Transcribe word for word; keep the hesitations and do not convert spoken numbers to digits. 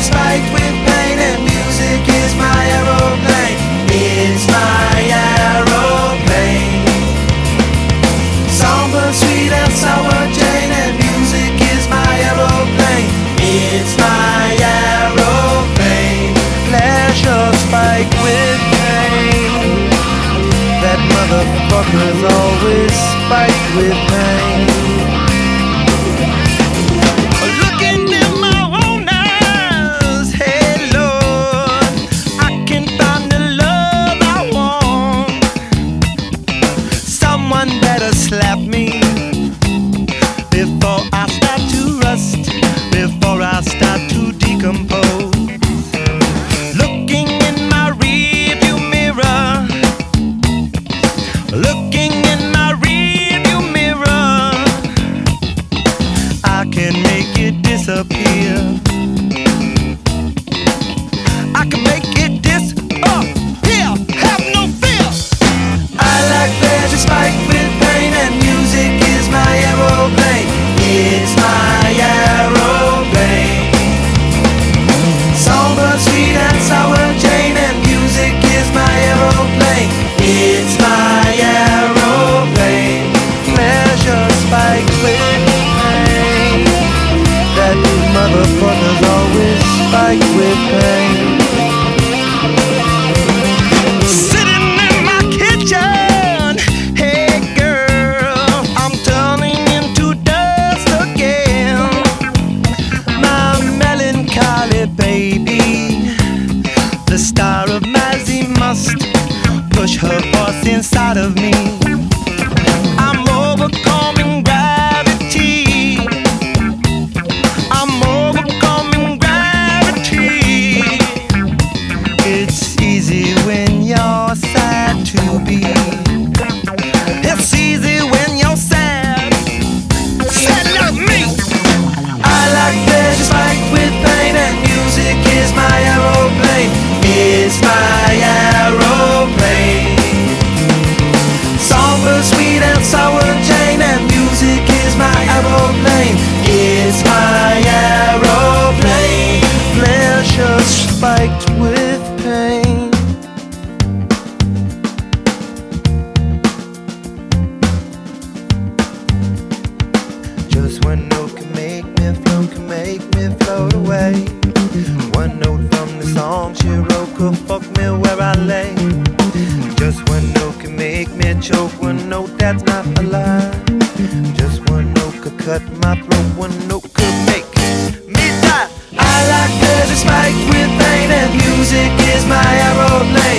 pleasure spiked with pain, and music is my aeroplane. It's my aeroplane. Songbird, sweet and sour Jane, and music is my aeroplane. It's my aeroplane. Pleasure spiked with pain. That motherfucker's always spiked with pain. Looking in my own eyes, hey Lord, I can find the love I want. Someone better slap me before I start to rust, before I start to decompose. Looking in my rearview mirror, looking in my rearview mirror, I can make it disappear. I can make it disappear. Have no fear. I like pleasure spiked with pain, and music is my aeroplane. It's my aeroplane. Songbird, sweet and sour Jane, and music is my aeroplane. It's my aeroplane. Pleasure spiked with pain. That motherfucker's always spiked with pain. Sitting in my kitchen, hey girl, I'm turning into dust again. My melancholy baby, the star of Mazzy must push her voice inside of me. I'm overcoming gravity. I'm overcoming gravity. It's easy when you're sad to be. It's easy when you're sad. Sad like me. I like pleasure spiked with pain, and music is my aeroplane. It's my aeroplane. Songbird, sweet and sour Jane, and music is my aeroplane. It's my aeroplane. Pleasure spiked with pain. Just one note can make me float, can make me float away. One note from the song she wrote could fuck me where I lay. Just one note can make me choke, one note that's not a lie. Just one note could cut my throat, one note could make me die. I like pleasure spiked with pain, and music is my aeroplane.